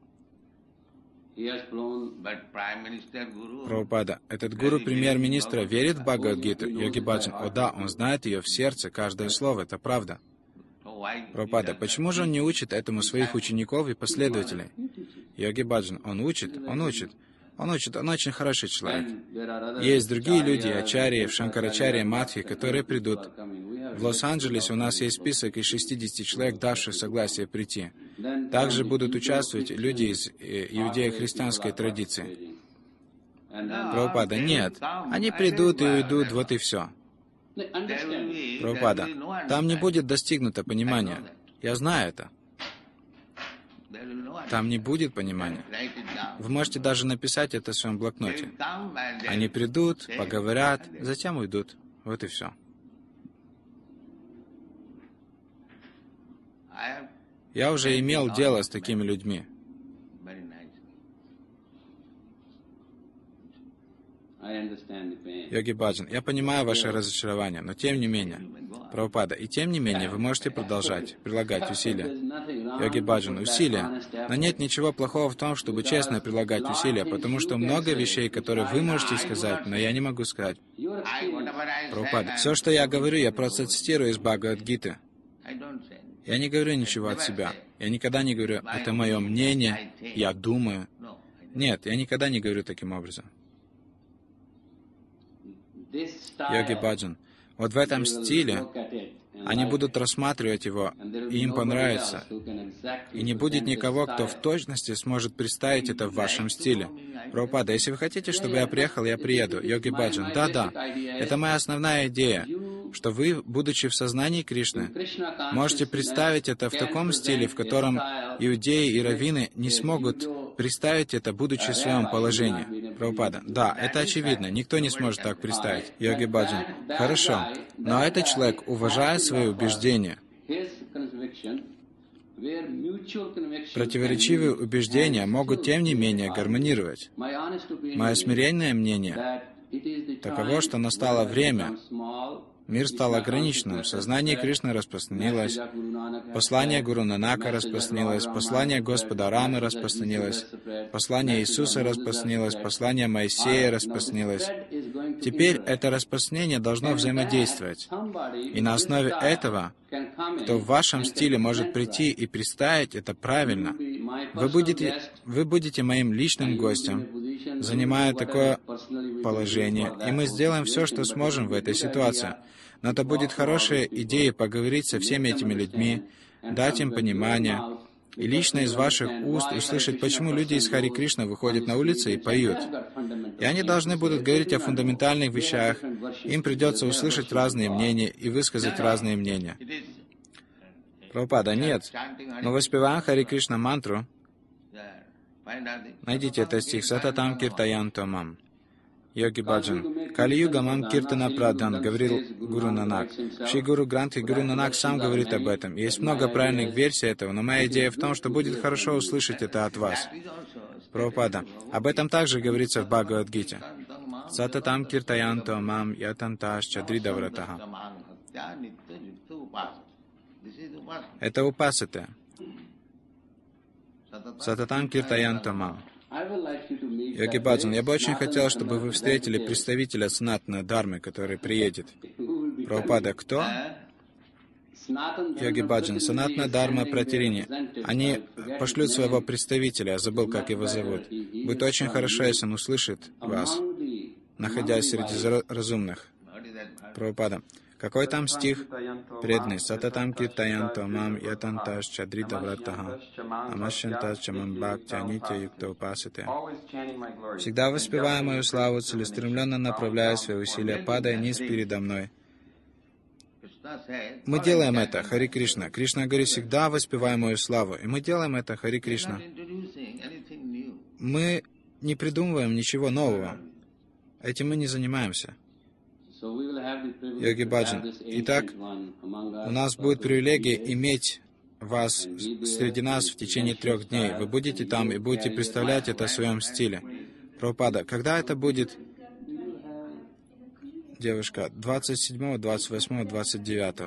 Прабхупада. Этот гуру премьер-министра верит в Бхагавад-гиту? Йоги Баджан. О да, он знает ее в сердце, каждое слово, это правда. Прабхупада. Почему же он не учит этому своих учеников и последователей? Йоги Баджан. Он учит, он учит. Он очень хороший человек. Есть другие люди, ачарьи, в Шанкарачарье, Мадхи, которые придут. В Лос-Анджелесе у нас есть список из 60 человек, давших согласие прийти. Также будут участвовать люди из иудео-христианской традиции. Прабхупада. Нет, они придут и уйдут, вот и все. Прабхупада. Там не будет достигнуто понимания. Я знаю это. Там не будет понимания. Вы можете даже написать это в своем блокноте. Они придут, поговорят, затем уйдут. Вот и все. Я уже имел дело с такими людьми. Йоги Баджан, я понимаю ваше разочарование, но тем не менее, Прабхупада, и тем не менее вы можете продолжать, прилагать усилия. Йоги Баджан, усилия. Но нет ничего плохого в том, чтобы честно прилагать усилия, потому что много вещей, которые вы можете сказать, но я не могу сказать. Прабхупада, все, что я говорю, я просто цитирую из Бхагавад-гиты. Я не говорю ничего от себя. Я никогда не говорю, это мое мнение, я думаю. Нет, я никогда не говорю таким образом. Йоги Баджан. Вот в этом стиле они будут рассматривать его, и им понравится. И не будет никого, кто в точности сможет представить это в вашем стиле. Прабхупада, если вы хотите, чтобы я приехал, я приеду. Йоги Баджан. Да. Это моя основная идея, что вы, будучи в сознании Кришны, можете представить это в таком стиле, в котором иудеи и раввины не смогут представить это, будучи в своем положении. Прабхупада. Да, это очевидно. Никто не сможет так представить. Йоги Баджан. Хорошо. Но этот человек уважает свои убеждения. Противоречивые убеждения могут, тем не менее, гармонировать. Мое смиренное мнение таково, что настало время, мир стал ограниченным, сознание Кришны распространилось, послание Гуру Нанака распространилось, послание Господа Рамы распространилось, послание Иисуса распространилось, послание Моисея распространилось. Теперь это распространение должно взаимодействовать. И на основе этого, кто в вашем стиле может прийти и представить это правильно, вы будете моим личным гостем, занимая такое положение, и мы сделаем все, что сможем в этой ситуации. Но это будет хорошая идея поговорить со всеми этими людьми, дать им понимание, и лично из ваших уст услышать, почему люди из Хари Кришна выходят на улицы и поют. И они должны будут говорить о фундаментальных вещах, им придется услышать разные мнения и высказать разные мнения. Прабхупада, нет. Мы воспеваем Хари Кришна мантру. Найдите этот стих. Сататам киртаянто мам. Йоги Баджан. Кали-юга мам киртана прадан, говорил Гуру Нанак. В Шри Гуру Грантхе Гуру Нанак сам говорит об этом. Есть много правильных версий этого, но моя идея в том, что будет хорошо услышать это от вас. Прабхупада. Об этом также говорится в Бхагавад-гите. Сататам киртаянто мам ятанташ чадридавратаха. Это упасата. Сататам киртаянто мам. Йоги Баджан, я бы очень хотел, чтобы вы встретили представителя Санатана Дхармы, который приедет. Прабхупада, кто? Йоги Баджан, Санатана Дхарма Пратирини. Они пошлют своего представителя, я забыл, как его зовут. Будет очень хорошо, если он услышит вас, находясь среди разумных. Прабхупада. Какой там стих? Преданный. Сататам киртаянто мам ятанташ чадрита вратаха амашанташ чамам бхактя нитя юкта упасате. Всегда воспевая мою славу, целеустремленно направляя свои усилия, падая низ передо мной. Мы делаем это, Хари Кришна. Кришна говорит, всегда воспевай мою славу. И мы делаем это, Хари Кришна. Мы не придумываем ничего нового. Этим мы не занимаемся. Йоги Баджан. Итак, у нас будет привилегия иметь вас среди нас в течение 3 дней. Вы будете там и будете представлять это в своем стиле. Прабхупада, когда это будет? Девушка, 27, 28, 29.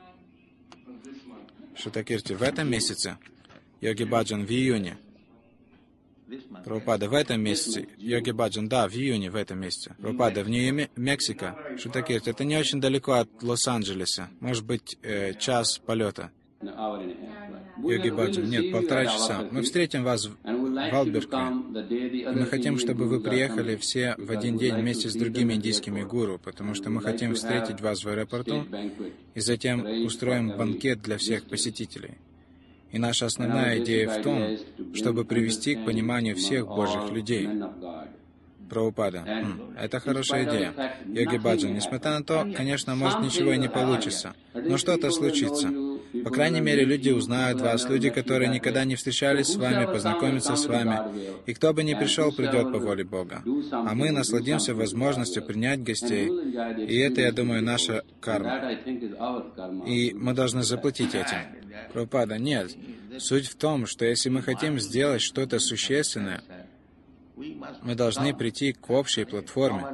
Шутакирти, в этом месяце? Йоги Баджан, в июне. Прабхупада, в этом месяце. Йоги Баджан, да, в июне, в этом месяце. Прабхупада, в Нью-Мексико. Шутакирти, это не очень далеко от Лос-Анджелеса. Может быть, час полета. Йоги Баджан, нет, 1,5 часа. Мы встретим вас в Альбукерке. И мы хотим, чтобы вы приехали все в один день вместе с другими индийскими гуру, потому что мы хотим встретить вас в аэропорту и затем устроим банкет для всех посетителей. И наша основная идея в том, чтобы привести к пониманию всех Божьих людей. Прабхупада. Это хорошая идея. Йоги Баджан, несмотря на то, конечно, может, ничего и не получится. Но что-то случится. По крайней мере, люди узнают вас, люди, которые никогда не встречались с вами, познакомятся с вами. И кто бы ни пришел, придет по воле Бога. А мы насладимся возможностью принять гостей. И это, я думаю, наша карма. И мы должны заплатить этим. Прабхупада, нет. Суть в том, что если мы хотим сделать что-то существенное, мы должны прийти к общей платформе.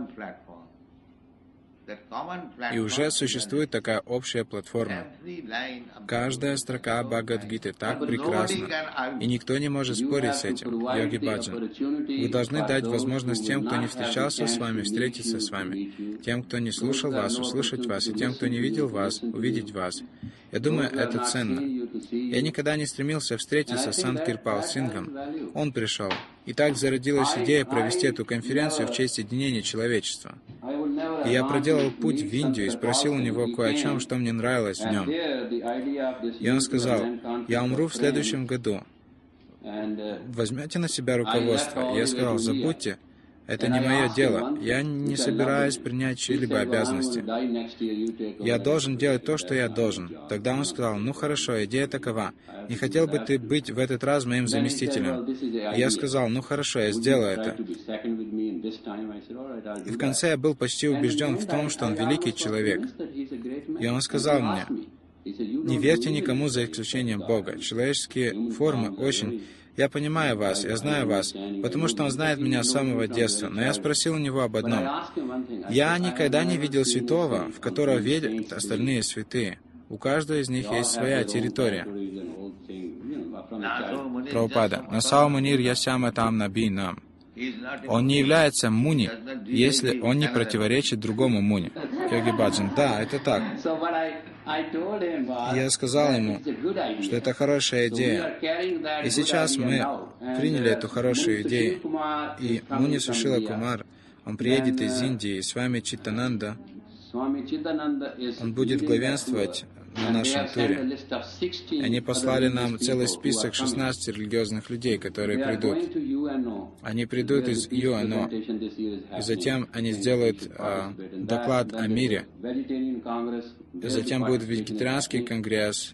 И уже существует такая общая платформа. Каждая строка Бхагавад-гиты так прекрасна, и никто не может спорить с этим. Йоги Баджан, вы должны дать возможность тем, кто не встречался с вами, встретиться с вами, тем, кто не слушал вас, услышать вас, и тем, кто не видел вас, увидеть вас. Я думаю, это ценно. Я никогда не стремился встретиться с Сант-Кирпал Сингом. Он пришел. И так зародилась идея провести эту конференцию в честь единения человечества. И я проделал путь в Индию и спросил у него кое о чем, что мне нравилось в нем. И он сказал, я умру в следующем году. Возьмете на себя руководство? И я сказал, забудьте. Это не мое дело. Я не собираюсь принять чьи-либо обязанности. Я должен делать то, что я должен. Тогда он сказал, ну хорошо, идея такова. Не хотел бы ты быть в этот раз моим заместителем? И я сказал, ну хорошо, я сделаю это. И в конце я был почти убежден в том, что он великий человек. И он сказал мне, не верьте никому за исключением Бога. Человеческие формы очень... Я понимаю вас, я знаю вас, потому что он знает меня с самого детства. Но я спросил у него об одном. Я никогда не видел святого, в которого верят остальные святые. У каждого из них есть своя территория. Прабхупада. Насау Мунир Ясяма Там Наби Нам. Он не является муни, если он не противоречит другому муни. Йоги Баджан. Да, это так. Я сказал ему, что это хорошая идея. И сейчас мы приняли эту хорошую идею. И Муни Сушила Кумар, он приедет из Индии, и с вами Читтананда, он будет главенствовать на нашем туре. Они послали нам целый список 16 религиозных людей, которые придут. Они придут из ЮНО, и затем они сделают доклад о мире. И затем будет вегетарианский конгресс.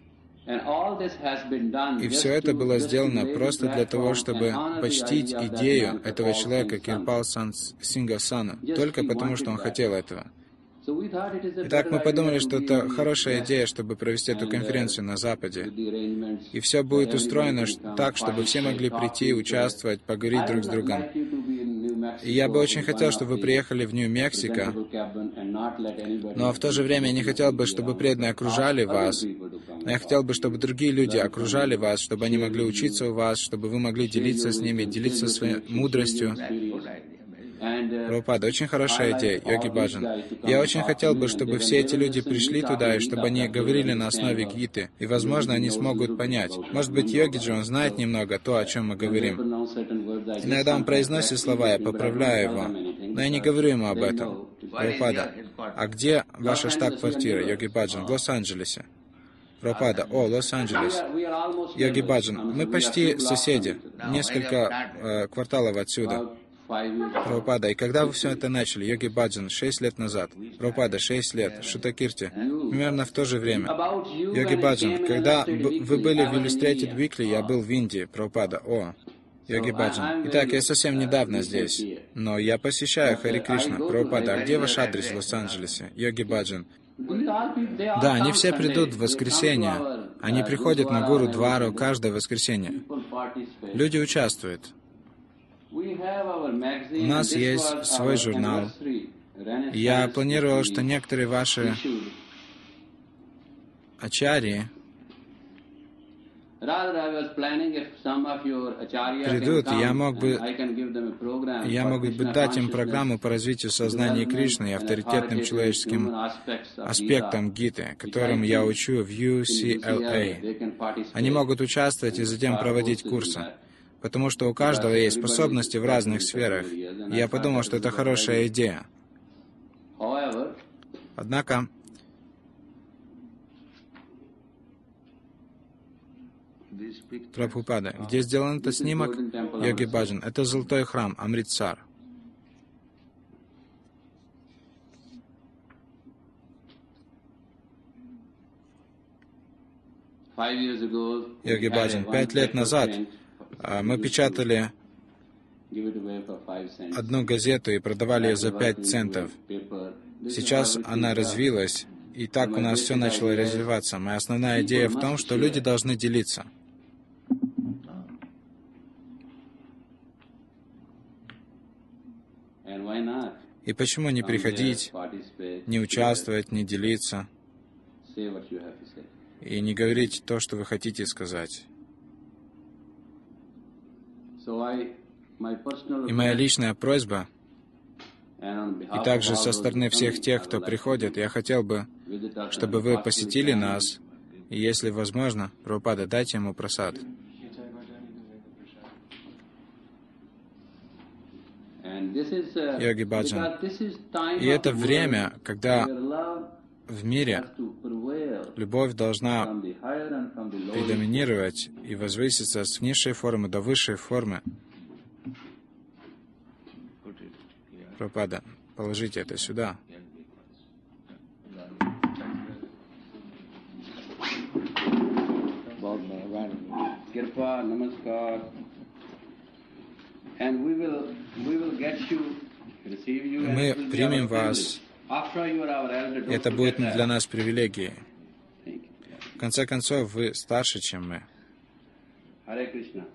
И все это было сделано просто для того, чтобы почтить идею этого человека, Кирпал Сингасана, только потому, что он хотел этого. Итак, мы подумали, что это хорошая идея, чтобы провести эту конференцию на Западе. И все будет устроено так, чтобы все могли прийти, участвовать, поговорить друг с другом. И я бы очень хотел, чтобы вы приехали в Нью-Мексико, но в то же время я не хотел бы, чтобы преданные окружали вас. Но я хотел бы, чтобы другие люди окружали вас, чтобы они могли учиться у вас, чтобы вы могли делиться с ними, делиться своей мудростью. Прабхупада, очень хорошая идея, Йоги Баджан. Я очень хотел бы, чтобы все эти люди пришли туда, и чтобы они говорили на основе гиты, и, возможно, они смогут понять. Может быть, Йогиджи, он знает немного то, о чем мы говорим. Иногда он произносит слова, я поправляю его, но я не говорю ему об этом. Прабхупада, а где ваша штаб-квартира, Йоги Баджан? В Лос-Анджелесе. Прабхупада, о, Лос-Анджелес. Йоги Баджан, мы почти соседи, несколько кварталов отсюда. Прабхупада, и когда вы все это начали, Йоги Баджан, 6 лет назад? Прабхупада, 6 лет. Шутакирти, примерно в то же время. Йоги Баджан, когда вы были в Illustrated Weekly, я был в Индии. Прабхупада, о. Йоги Баджан. Итак, я совсем недавно здесь, но я посещаю Хари Кришна. Прабхупада, а где ваш адрес в Лос-Анджелесе? Йоги Баджан. Да, они все придут в воскресенье. Они приходят на Гурудвару каждое воскресенье. Люди участвуют. У нас есть свой журнал. Я планировал, что некоторые ваши ачарьи придут, и я мог бы дать им программу по развитию сознания Кришны и авторитетным человеческим аспектам Гиты, которым я учу в UCLA. Они могут участвовать и затем проводить курсы, потому что у каждого есть способности в разных сферах, и я подумал, что это хорошая идея. Однако, Прабхупада, где сделан этот снимок? Йоги Баджан. Это золотой храм, Амритсар. Йоги Баджан, 5 лет назад мы печатали одну газету и продавали ее за 5 центов. Сейчас она развилась, и так у нас все начало развиваться. Моя основная идея в том, что люди должны делиться. И почему не приходить, не участвовать, не делиться и не говорить то, что вы хотите сказать? И моя личная просьба, и также со стороны всех тех, кто приходит, я хотел бы, чтобы вы посетили нас, и если возможно, Прабхупада, дайте ему прасад. Йоги Баджан. И это время, когда в мире любовь должна предоминировать и возвыситься с низшей формы до высшей формы. Прабхупада, положите это сюда. Мы примем вас. Это будет для нас привилегией. В конце концов, вы старше, чем мы. Харе Кришна.